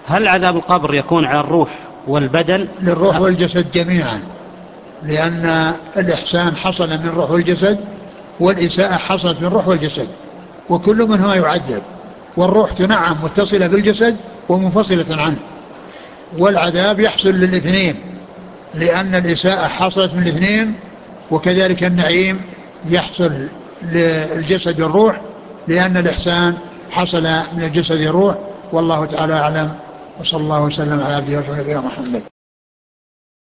هل عذاب القبر يكون على الروح والبدن؟ للروح والجسد جميعا، لأن الإحسان حصل من الروح والجسد، والإساءة حصلت من الروح والجسد، وكل منهما يعذب، والروح تنعم متصلة بالجسد ومنفصلة عنه، والعذاب يحصل للاثنين لأن الإساءة حصلت من الاثنين، وكذلك النعيم يحصل للجسد والروح لأن الإحسان حصل من الجسد والروح. والله تعالى أعلم، وصلى الله وسلم على عبده ورسوله محمد.